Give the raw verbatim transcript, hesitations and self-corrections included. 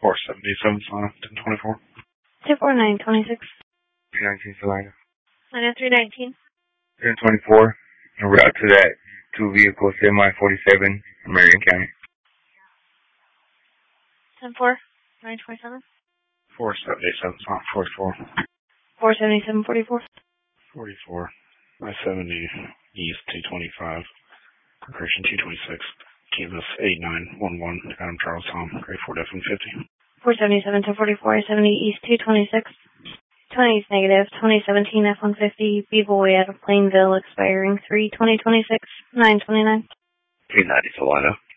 four seventy-seven, Solana, ten twenty-four. two four nine twenty-six. three nineteen, Salina. Nine three nineteen. ten twenty-four, en route to that two vehicle semi forty-seven in Marion County. ten four nine twenty-seven. four seventy-seven, Solana, forty-four. four seventy-seven forty-four. forty-four. five seventy East, two twenty-five. Correction, two twenty-six. Kansas, eight nine one one. Adam Charles Tom, grade four, F one fifty. four seventy-seven to forty-four, seventy East, two twenty-six. twenty East negative, twenty seventeen F one fifty, B-Boy out of Plainville, expiring three twenty twenty-six, nine twenty-nine. three ninety, Salina.